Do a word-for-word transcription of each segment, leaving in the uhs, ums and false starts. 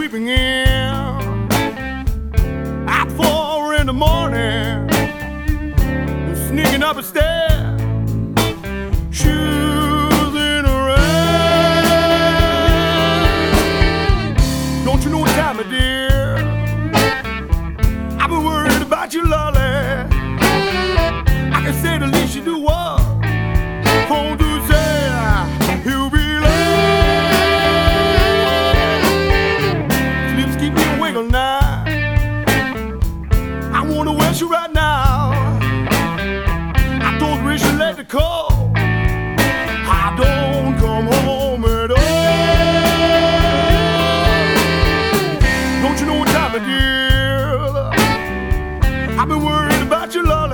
sleeping in at four in the morning, sneaking up a stair, shoes in a rain. Don't you know what time it is? I've been worried about you, lolly. I can say the least you do what home to say he'll be late. Sleeps keep me awake all night. I wanna wish you right now. I told Rachel let the call. I don't come home at all. Don't you know what time it is? I've been worried about you, lolly.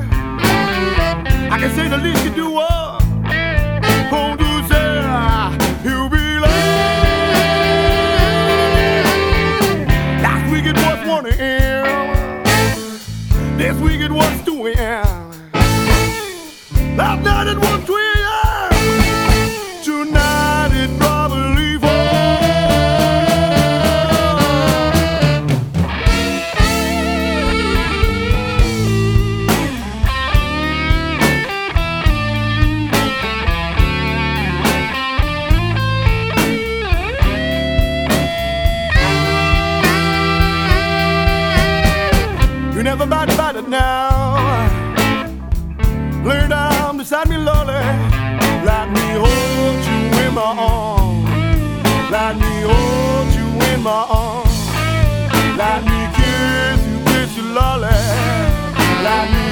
I can say the least you do what home to say he'll be late. Last week it was one a m This week it was two a m Last night it was three a m Tonight it probably four. You never bite about it now. Lay down beside me, lolly. Let me hold you in my arms. Let me hold you in my arms. Let me kiss you, kiss you, lolly. Let me